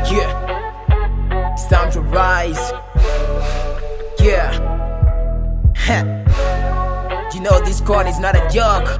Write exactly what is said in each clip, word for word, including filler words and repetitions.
Yeah, it's time to rise. Yeah, you know this corn is not a joke.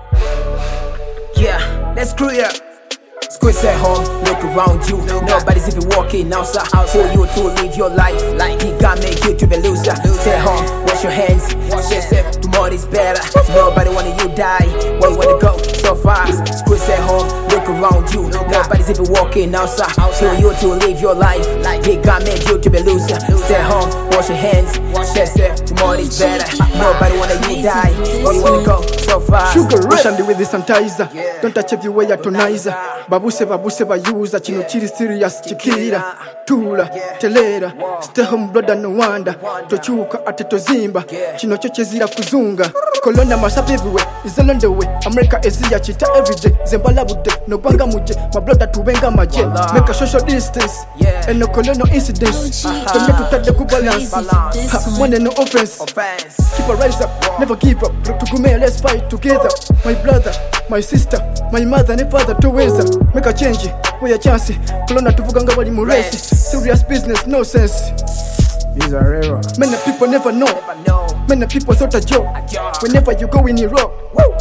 Yeah, let's screw it up. Squeeze at home, look around you. Nobody's even walking outside for you to live your life. Like he can't make you to be loser. Stay home, wash your hands, stay safe. Tomorrow's better. Nobody wanna you die. Where you wanna go so fast? Squeeze at home, look around you. Nobody's even walking outside for you to live your life. Like he can't make you to be loser. Stay home, wash your hands, stay safe. Tomorrow's better. Nobody wanna you die. Where you wanna go so fast? Sugar rush and with the sanitizer. Don't touch everywhere you tonizer. Babuse babuse bayuza chino chiri serious chikira tula telera stay home brother no wonder tochuka ate tozimba chino chochezira kuzunga kolona masape everywhere izalo ndewe America eziya chita everyday zembala bude no banga muje my brother tubenga maje make a social distance and no colonial incidents don't get to touch the balance one and no offense keep a rise up never give up tugume let's fight together my brother my sister my mother and father toweza make a change we a chance kolona tuvuganga bali mu race serious business no sense. These are rare. Many people never know. Many people thought a joke. Whenever you go in Europe,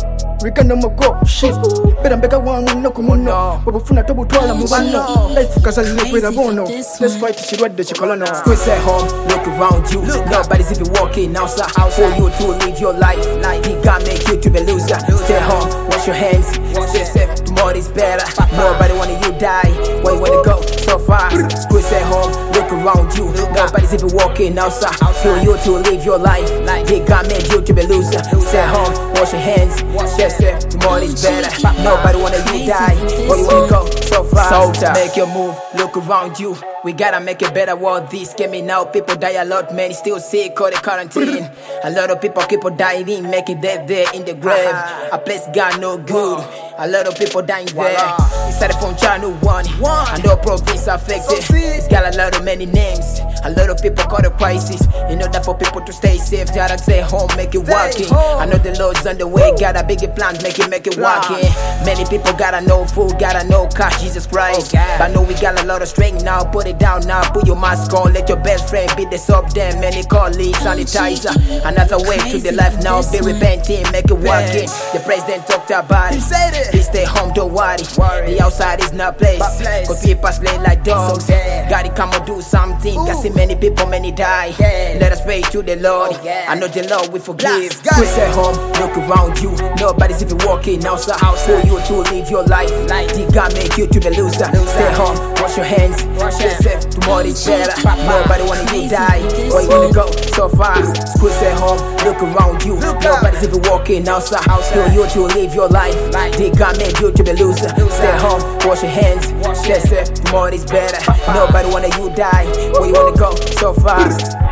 we can no more go. Shit. Better make a one no kumuno. But before to butwala mubano. Life kaza live a bono. Let's fight to see what the chicolano. Squeeze at home, look around you. Nobody's even walking outside for you to live your life. Like he can't make you to be loser. Stay home, wash your hands, stay safe. Tomorrow's better. Nobody wanna you die. Where you wanna go so fast? Squeeze at home, look around you. Nobody's even walking outside for you to live your life. Like they can't make you to be loser. Stay home, wash your hands, stay safe. Tomorrow's better. Nobody wanna you die. Where you wanna go so fast? Soldier, make your move, look around you. We gotta make a better world. This gaming now, people die a lot, many still sick or the quarantine. A lot of people keep on dying, making death there in the grave. A place got no good. A lot of people dying there. It started from Channel One. And no province affected. It's got a lot of many names. A lot of people caught a crisis. In order for people to stay safe, gotta stay home, make it working. I know the Lord's on the way, got a bigger plan, make it, make it working. Many people gotta know food, gotta know cash, Jesus Christ. But know we got a lot of strength now, put it down now, put your mask on, let your best friend be the sub them. Many call it sanitizer. Another way to the life now, be repenting, make it working. The president talked about it. He stay home, don't worry. The outside is not place. Cause people slay like dogs. Gotta come and do something. I see many people, many die. Let us pray to the Lord. I know the Lord will forgive. Squeeze at home, look around you. Nobody's even walking outside for you to live your life. He can't make you to the loser. Stay home, wash your hands, stay safe. Tomorrow's better. Nobody wanna you die. Where you wanna go so fast? Squeeze at home, look around you. Nobody's even walking outside for you to live your life. They can't make you to be loser. Stay home, wash your hands, stay safe. Tomorrow's better. Nobody wanna you die. Where you wanna go so fast?